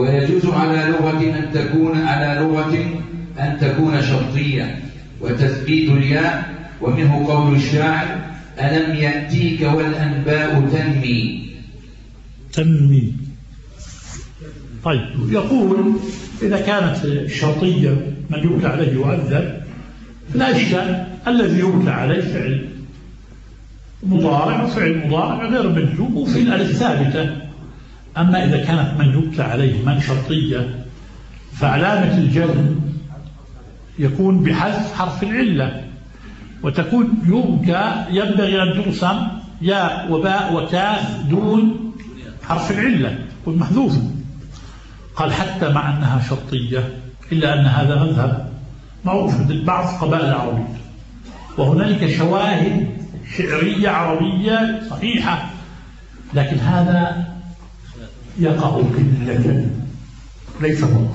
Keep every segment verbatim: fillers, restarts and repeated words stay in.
ويجوز على لغة أن تكون على لغة أن تكون شرطية وتثبيت الياء، ومنه قول الشاعر: ألم يأتيك والأنباء تنمي. تنمي. طيب، يقول إذا كانت الشرطية من يبلى عليه يؤذر لا إشكال، الذي يبلى عليه فعل مضارع وفعل مضارع غير منجوب وفي الألف ثابتة. أما إذا كانت من يبلى عليه من شرطية فعلامة الجزم يكون بحذف حرف العلة، وتكون يبقى ينبغي أن ترسم ياء وباء وكاف دون حرف العلة تكون محذوفة. قال حتى مع أنها شرطية إلا أن هذا مذهب معروف عند بعض قبائل العربية، وهنالك شواهد شعرية عربية صحيحة، لكن هذا يقع قلة ليس هو.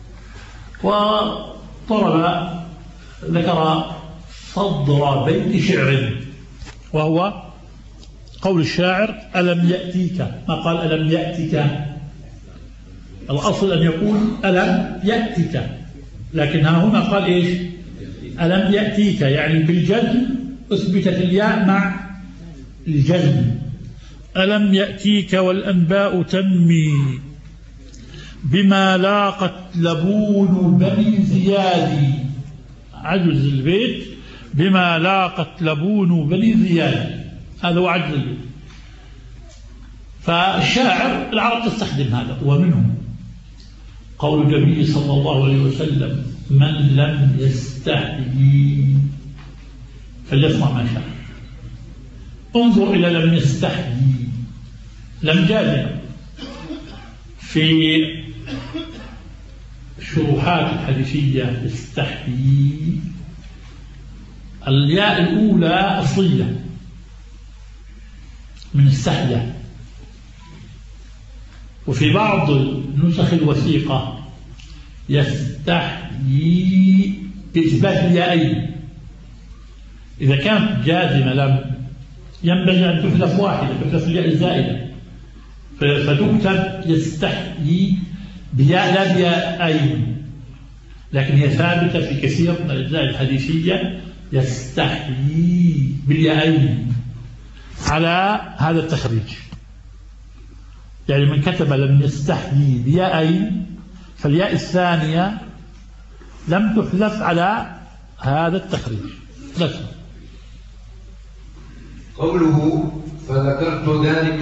وضرب ذكر صدر بيت شعر وهو قول الشاعر: ألم يأتيك، ما قال ألم يأتك، الأصل أن يقول ألم يأتك، لكن ها هنا قال إيش؟ ألم يأتيك، يعني بالجزم أثبتت الياء مع الجزم. ألم يأتيك والأنباء تنمي بما لاقت لبون بني زياد. عجز البيت بما لاقت لبون بني زياد، هذا هو عجز البيت. فالشاعر العرب تستخدم هذا. ومنهم قول النبي صلى الله عليه وسلم: من لم يستحيي فليصنع ما شاء. انظر إلى لم يستحيي، لم جازمة. في الشروحات الحديثية استحيي الياء الأولى أصلية من استحيا، وفي بعض النسخ الوثيقة يستحيي بإثبات الياءين. إذا كانت جازمة لم ينبغي أن تحذف واحدة، تحذف الياء الزائدة، فتكتب يستحيي بياء لا بياءين، لكن هي ثابتة في كثير من الأجزاء الحديثية يستحيي بالياءين على هذا التخريج. يعني من كتب لم يستحيي بياءين فالياء الثانية لم تحذف على هذا التخريج. لكن قوله فذكرت ذلك